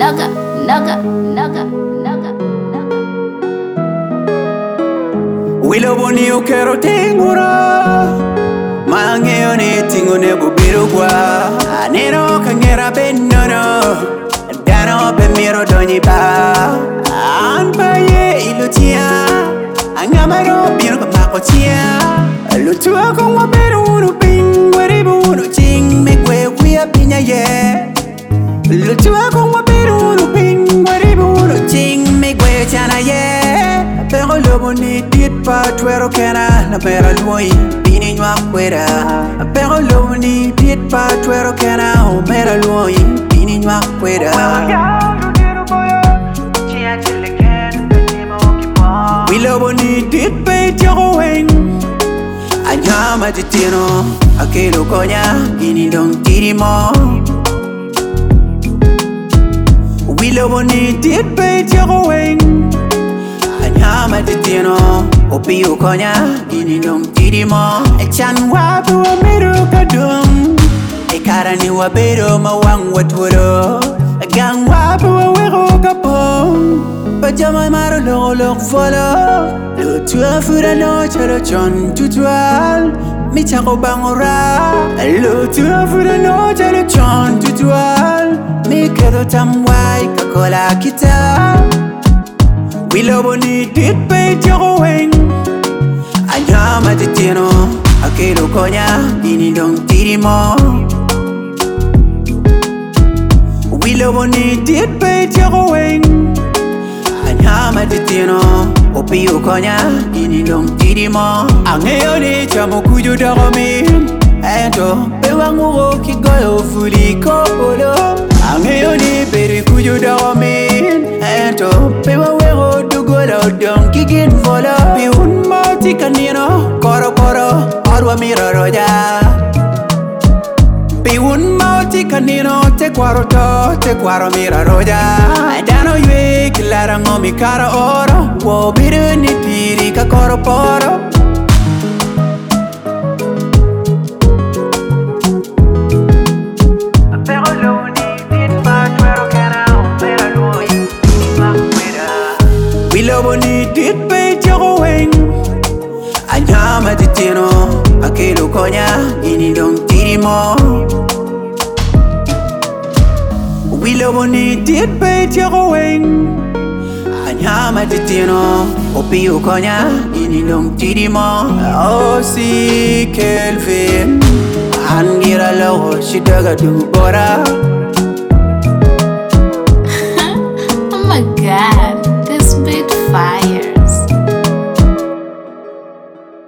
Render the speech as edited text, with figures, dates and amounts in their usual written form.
naga, naga, naga, naga, naga. Willow boni o kero tingura Mangeo ne tingo ne bubiro gua Anero kangera benono Dano be miro doni ba Anpa ye ilutia Angamaro biro kamako tia Lutua kong wabero unu ping Waribu unu ting Mekwe kuya pinya ye Lutua kong wabero unu ping Waribu unu ting Mekwe chana ye Pero lobo ni dit pa tuero kena Na pera luoi Bini nywa kwera Pero lobo ni dit pa tuero kena O mera luoi Bini nywa kwera We lobo ni dit pe tiro weng Anyama titino Akelo konya Gini dong tiri mo We lobo ni dit pe tiro weng Anyama titino Opi ukonya Gini dong tiri mo Echan wapu wa miru kadung Ekara ni wabero mawang waturo Gang wapu wa wero kapong Pajama maro lok follow Lo tua fura no chalo chon tutual Mi chako bangora Lo tua fura no chalo chon tutual Mi kedo tamwai kakola kita We lobo ni dit pe tiro weng Anyama titino Akelo konya Dini dong tiri mo We lobo ni dit pe tiro weng Anyama titino Opi ukonya Dini dong tiri mo Angeo ni chamo kujo daromin Ento Pewanguro kigoyo fuli kopolo Angeo ni peri kujo daromin Ento Pewawero dugolo dong kigin volo Piun mati kanino Koro koro Arwa mira roja Piun mauti kanino te kwaro mira roja Dano yue kilara ngomi kara oro Wo biru ni piri ka koro poro We lobo ni dit pe tiro weng Anyama titino Akelo konya Gini dong tiri mo We lobo ni dit pe tiro weng Anyama titino Opi ukonya Gini dong tiri mo Oh si Kelvin Angira logo Shidaga du bora Oh my god.